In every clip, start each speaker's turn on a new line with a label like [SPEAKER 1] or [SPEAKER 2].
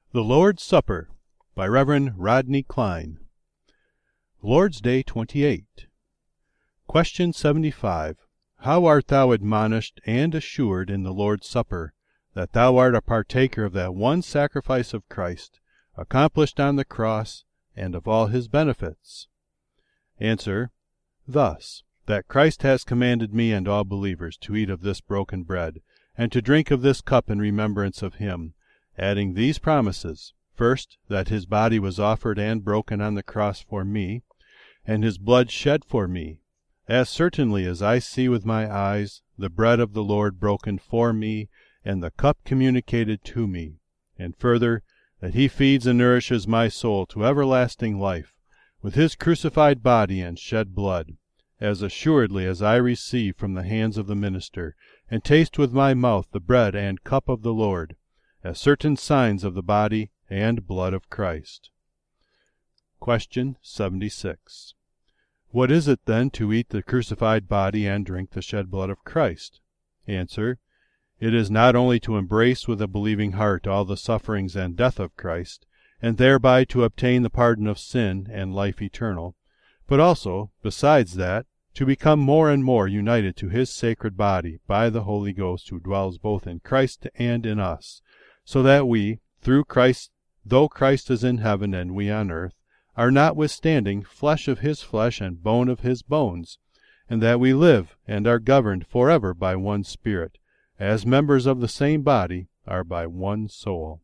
[SPEAKER 1] The Lord's Supper by Reverend Rodney Klein. Lord's Day 28. Question 75. How art thou admonished and assured in the Lord's Supper that thou art a partaker of that one sacrifice of Christ, accomplished on the cross, and of all his benefits? Answer. Thus, that Christ has commanded me and all believers to eat of this broken bread, and to drink of this cup in remembrance of him, adding these promises: first, that his body was offered and broken on the cross for me, and his blood shed for me, as certainly as I see with my eyes the bread of the Lord broken for me, and the cup communicated to me; and further, that he feeds and nourishes my soul to everlasting life with his crucified body and shed blood, as assuredly as I receive from the hands of the minister, and taste with my mouth the bread and cup of the Lord, as certain signs of the body and blood of Christ. Question 76. What is it then to eat the crucified body and drink the shed blood of Christ? Answer. It is not only to embrace with a believing heart all the sufferings and death of Christ, and thereby to obtain the pardon of sin and life eternal, but also, besides that, to become more and more united to his sacred body by the Holy Ghost, who dwells both in Christ and in us, so that we, through Christ, though Christ is in heaven and we on earth, are notwithstanding flesh of his flesh and bone of his bones, and that we live and are governed forever by one Spirit, as members of the same body are by one soul.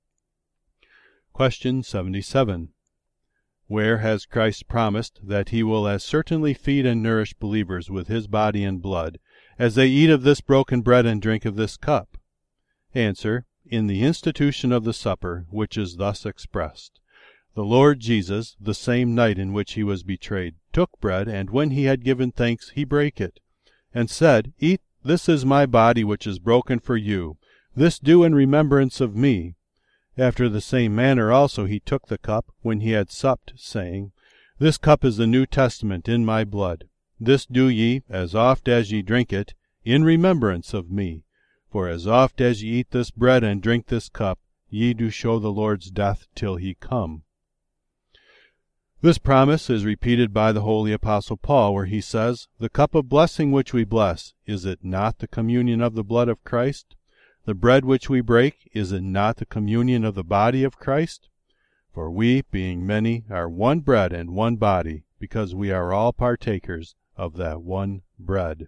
[SPEAKER 1] Question 77. Where has Christ promised that he will as certainly feed and nourish believers with his body and blood, as they eat of this broken bread and drink of this cup? Answer. In the institution of the supper, which is thus expressed. The Lord Jesus, the same night in which he was betrayed, took bread, and when he had given thanks, he brake it, and said, Eat, this is my body which is broken for you. This do in remembrance of me. After the same manner also he took the cup, when he had supped, saying, This cup is the New Testament in my blood. This do ye, as oft as ye drink it, in remembrance of me. For as oft as ye eat this bread and drink this cup, ye do show the Lord's death till he come. This promise is repeated by the holy Apostle Paul, where he says, The cup of blessing which we bless, is it not the communion of the blood of Christ? The bread which we break, is it not the communion of the body of Christ? For we, being many, are one bread and one body, because we are all partakers of that one bread.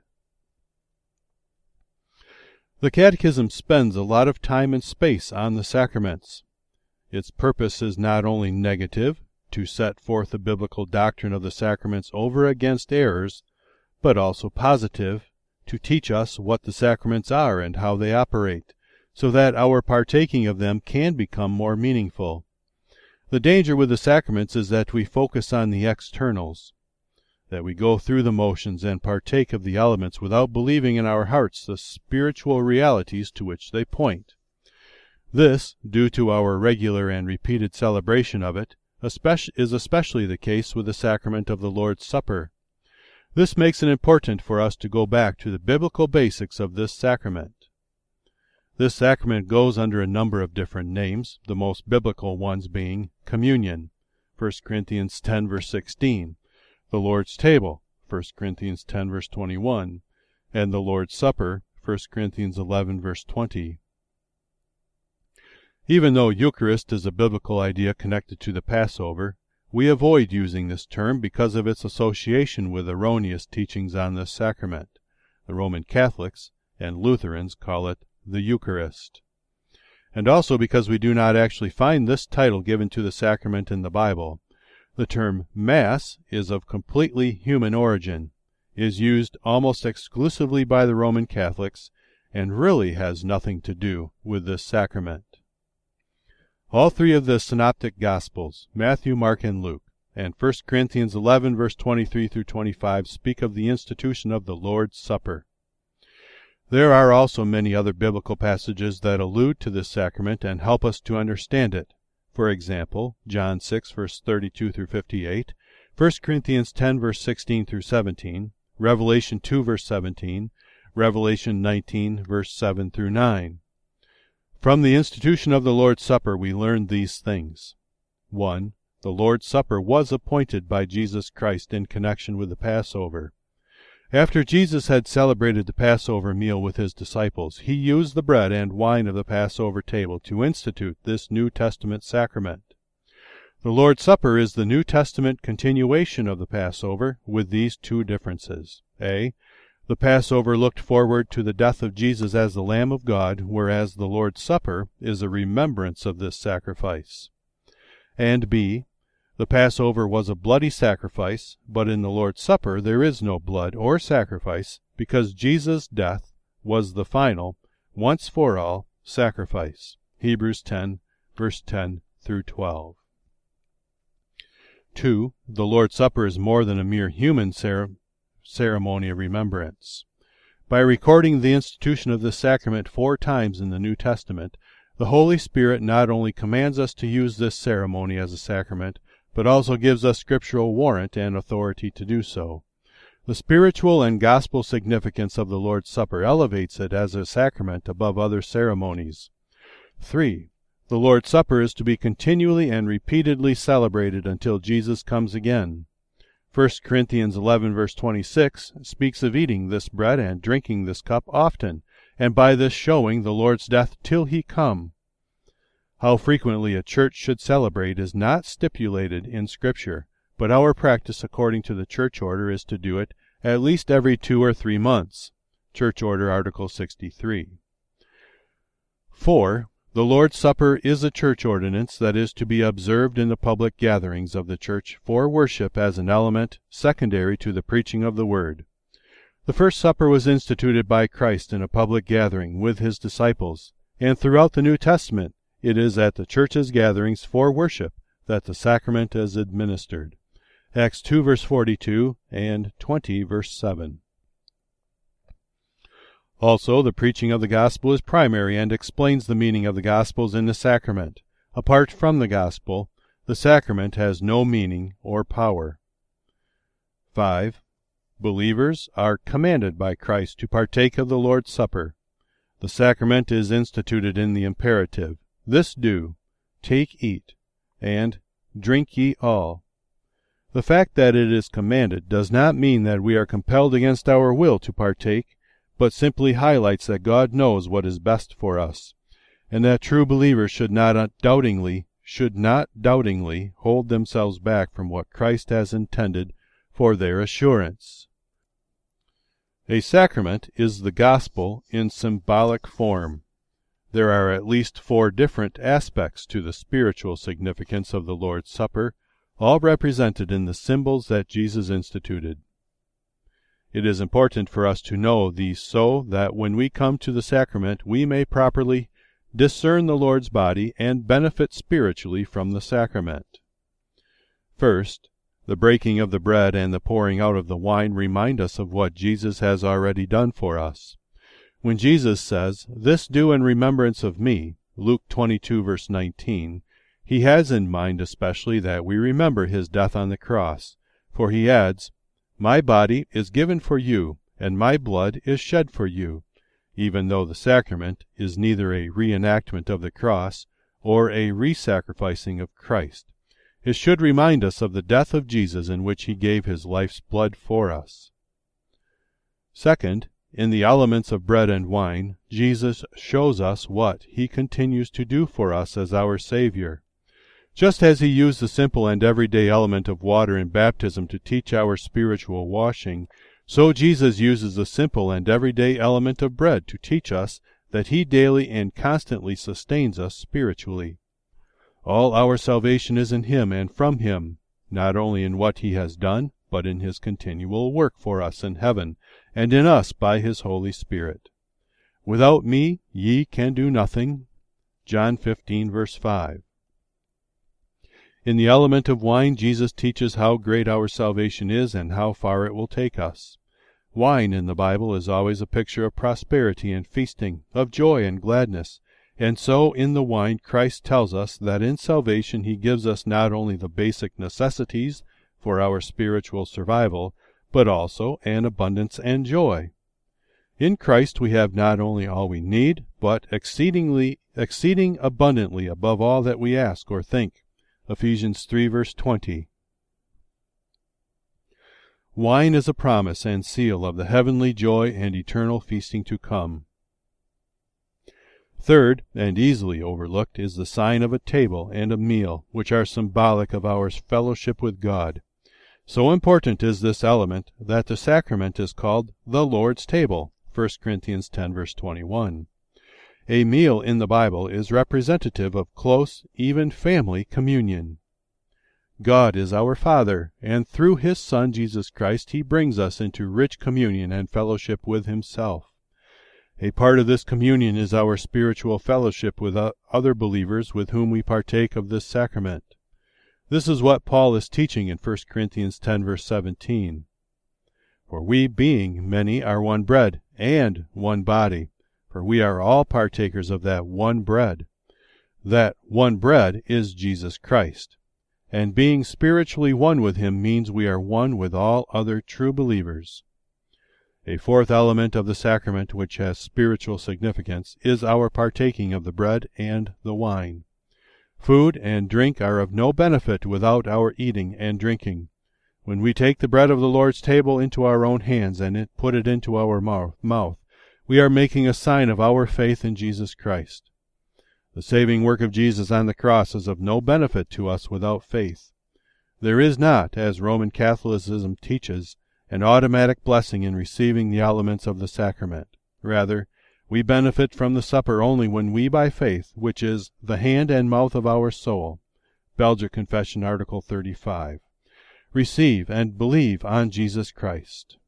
[SPEAKER 1] The Catechism spends a lot of time and space on the sacraments. Its purpose is not only negative, to set forth the biblical doctrine of the sacraments over against errors, but also positive, to teach us what the sacraments are and how they operate, so that our partaking of them can become more meaningful. The danger with the sacraments is that we focus on the externals, that we go through the motions and partake of the elements without believing in our hearts the spiritual realities to which they point. This, due to our regular and repeated celebration of it, is especially the case with the sacrament of the Lord's Supper. This makes it important for us to go back to the biblical basics of this sacrament. This sacrament goes under a number of different names, the most biblical ones being communion, 1 Corinthians 10 verse 16, the Lord's table, 1 Corinthians 10 verse 21, and the Lord's Supper, 1 Corinthians 11 verse 20. Even though Eucharist is a biblical idea connected to the Passover, we avoid using this term because of its association with erroneous teachings on this sacrament. The Roman Catholics and Lutherans call it the Eucharist. And also because we do not actually find this title given to the sacrament in the Bible. The term Mass is of completely human origin, is used almost exclusively by the Roman Catholics, and really has nothing to do with this sacrament. All three of the Synoptic Gospels, Matthew, Mark, and Luke, and 1 Corinthians 11 verse 23 through 25 speak of the institution of the Lord's Supper. There are also many other biblical passages that allude to this sacrament and help us to understand it. For example, John 6 verse 32 through 58, 1 Corinthians 10 verse 16 through 17, Revelation 2 verse 17, Revelation 19 verse 7 through 9. From the institution of the Lord's Supper we learn these things. 1. The Lord's Supper was appointed by Jesus Christ in connection with the Passover. After Jesus had celebrated the Passover meal with his disciples, he used the bread and wine of the Passover table to institute this New Testament sacrament. The Lord's Supper is the New Testament continuation of the Passover, with these two differences. A. The Passover looked forward to the death of Jesus as the Lamb of God, whereas the Lord's Supper is a remembrance of this sacrifice. And B. The Passover was a bloody sacrifice, but in the Lord's Supper there is no blood or sacrifice, because Jesus' death was the final, once for all, sacrifice. Hebrews 10, verse 10 through 12. 2. The Lord's Supper is more than a mere human ceremony of remembrance. By recording the institution of this sacrament 4 times in the New Testament, the Holy Spirit not only commands us to use this ceremony as a sacrament, but also gives us scriptural warrant and authority to do so. The spiritual and gospel significance of the Lord's Supper elevates it as a sacrament above other ceremonies. 3. The Lord's Supper is to be continually and repeatedly celebrated until Jesus comes again. 1 Corinthians 11, verse 26, speaks of eating this bread and drinking this cup often, and by this showing the Lord's death till he come. How frequently a church should celebrate is not stipulated in Scripture, but our practice according to the church order is to do it at least every 2 or 3 months. Church Order, Article 63. 4. The Lord's Supper is a church ordinance that is to be observed in the public gatherings of the church for worship as an element secondary to the preaching of the Word. The first supper was instituted by Christ in a public gathering with his disciples, and throughout the New Testament it is at the church's gatherings for worship that the sacrament is administered. Acts 2, verse 42, and 20, verse 7. Also, the preaching of the gospel is primary and explains the meaning of the gospels in the sacrament. Apart from the gospel, the sacrament has no meaning or power. 5. Believers are commanded by Christ to partake of the Lord's Supper. The sacrament is instituted in the imperative, "This do, take, eat," and "drink ye all." The fact that it is commanded does not mean that we are compelled against our will to partake, but simply highlights that God knows what is best for us, and that true believers should not doubtingly hold themselves back from what Christ has intended for their assurance. A sacrament is the gospel in symbolic form. There are at least 4 different aspects to the spiritual significance of the Lord's Supper, all represented in the symbols that Jesus instituted. It is important for us to know these so that when we come to the sacrament we may properly discern the Lord's body and benefit spiritually from the sacrament. First, the breaking of the bread and the pouring out of the wine remind us of what Jesus has already done for us. When Jesus says, "This do in remembrance of me," Luke 22, verse 19, he has in mind especially that we remember his death on the cross, for he adds, "My body is given for you, and my blood is shed for you," even though the sacrament is neither a reenactment of the cross or a re-sacrificing of Christ. It should remind us of the death of Jesus in which he gave his life's blood for us. Second, in the elements of bread and wine, Jesus shows us what he continues to do for us as our Savior. Just as he used the simple and everyday element of water in baptism to teach our spiritual washing, so Jesus uses the simple and everyday element of bread to teach us that he daily and constantly sustains us spiritually. All our salvation is in him and from him, not only in what he has done, but in his continual work for us in heaven, and in us by his Holy Spirit. "Without me ye can do nothing." John 15, verse 5. In the element of wine, Jesus teaches how great our salvation is and how far it will take us. Wine in the Bible is always a picture of prosperity and feasting, of joy and gladness, and so in the wine Christ tells us that in salvation he gives us not only the basic necessities for our spiritual survival, but also an abundance and joy. In Christ we have not only all we need, but exceeding abundantly above all that we ask or think. Ephesians 3 verse 20. Wine is a promise and seal of the heavenly joy and eternal feasting to come. Third, and easily overlooked, is the sign of a table and a meal, which are symbolic of our fellowship with God. So important is this element that the sacrament is called the Lord's table, 1 Corinthians 10 verse 21. A meal in the Bible is representative of close, even family communion. God is our Father, and through His Son Jesus Christ He brings us into rich communion and fellowship with Himself. A part of this communion is our spiritual fellowship with other believers with whom we partake of this sacrament. This is what Paul is teaching in 1 Corinthians 10 verse 17. For we, being many, are one bread and one body, for we are all partakers of that one bread. That one bread is Jesus Christ. And being spiritually one with Him means we are one with all other true believers. A fourth element of the sacrament, which has spiritual significance, is our partaking of the bread and the wine. Food and drink are of no benefit without our eating and drinking. When we take the bread of the Lord's table into our own hands and put it into our mouth, we are making a sign of our faith in Jesus Christ. The saving work of Jesus on the cross is of no benefit to us without faith. There is not, as Roman Catholicism teaches, an automatic blessing in receiving the elements of the sacrament. Rather, we benefit from the supper only when we, by faith, which is the hand and mouth of our soul, Belgic Confession, Article 35, receive and believe on Jesus Christ.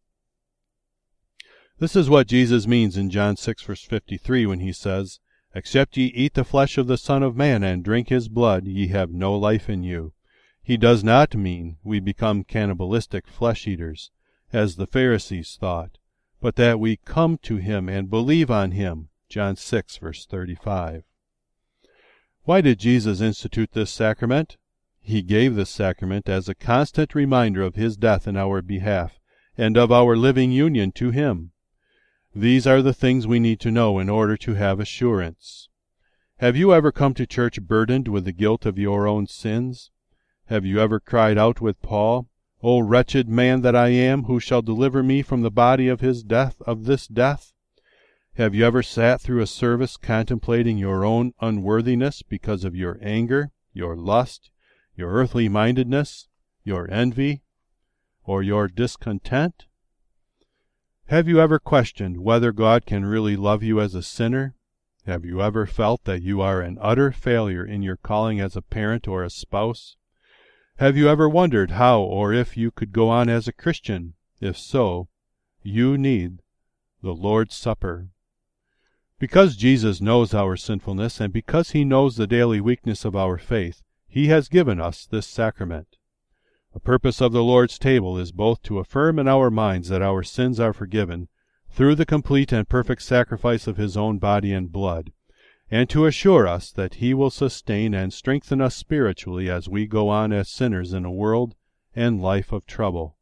[SPEAKER 1] This is what Jesus means in John 6 verse 53 when He says, Except ye eat the flesh of the Son of Man and drink His blood, ye have no life in you. He does not mean we become cannibalistic flesh-eaters, as the Pharisees thought, but that we come to Him and believe on Him, John 6 verse 35. Why did Jesus institute this sacrament? He gave this sacrament as a constant reminder of His death in our behalf, and of our living union to Him. These are the things we need to know in order to have assurance. Have you ever come to church burdened with the guilt of your own sins? Have you ever cried out with Paul, O wretched man that I am, who shall deliver me from the body of this death? Have you ever sat through a service contemplating your own unworthiness because of your anger, your lust, your earthly mindedness, your envy, or your discontent? Have you ever questioned whether God can really love you as a sinner? Have you ever felt that you are an utter failure in your calling as a parent or a spouse? Have you ever wondered how or if you could go on as a Christian? If so, you need the Lord's Supper. Because Jesus knows our sinfulness, and because He knows the daily weakness of our faith, He has given us this sacrament. The purpose of the Lord's table is both to affirm in our minds that our sins are forgiven through the complete and perfect sacrifice of His own body and blood, and to assure us that He will sustain and strengthen us spiritually as we go on as sinners in a world and life of trouble.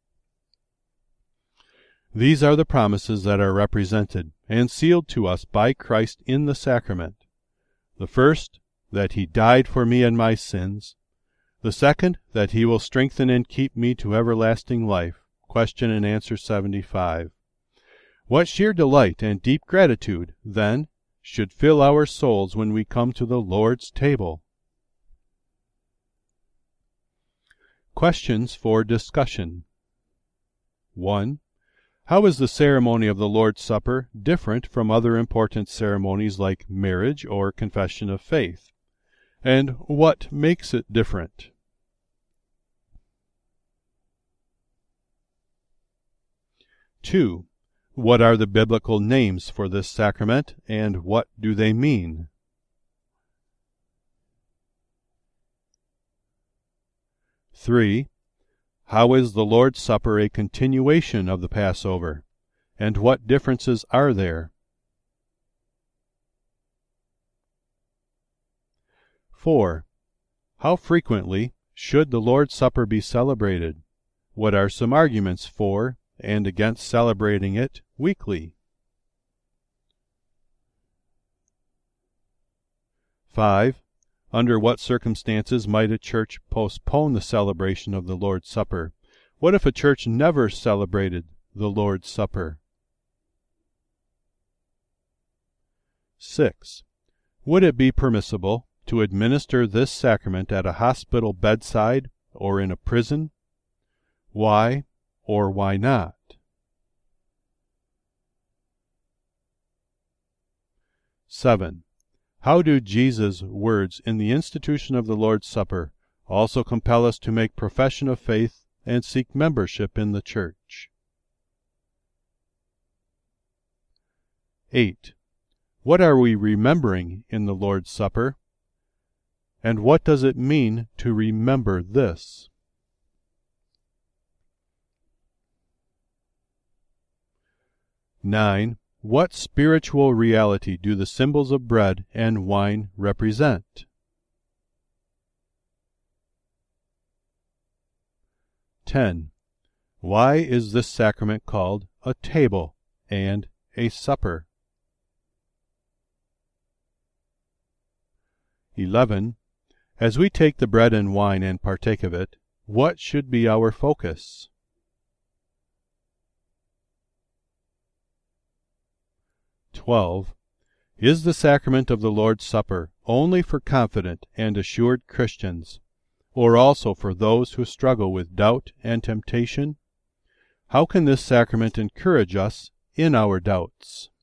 [SPEAKER 1] These are the promises that are represented and sealed to us by Christ in the sacrament. The first, that He died for me and my sins. The second, that He will strengthen and keep me to everlasting life. Question and answer 75. What sheer delight and deep gratitude, then, should fill our souls when we come to the Lord's table? Questions for discussion. 1. How is the ceremony of the Lord's Supper different from other important ceremonies like marriage or confession of faith? And what makes it different? 2. What are the biblical names for this sacrament, and what do they mean? 3. How is the Lord's Supper a continuation of the Passover, and what differences are there? 4. How frequently should the Lord's Supper be celebrated? What are some arguments for and against celebrating it weekly? 5. Under what circumstances might a church postpone the celebration of the Lord's Supper? What if a church never celebrated the Lord's Supper? 6. Would it be permissible to administer this sacrament at a hospital bedside or in a prison? Why or why not? 7. How do Jesus' words in the institution of the Lord's Supper also compel us to make profession of faith and seek membership in the Church? 8. What are we remembering in the Lord's Supper? And what does it mean to remember this? 9. What spiritual reality do the symbols of bread and wine represent? 10. Why is this sacrament called a table and a supper? 11. As we take the bread and wine and partake of it, what should be our focus? 12. Is the sacrament of the Lord's Supper only for confident and assured Christians, or also for those who struggle with doubt and temptation? How can this sacrament encourage us in our doubts?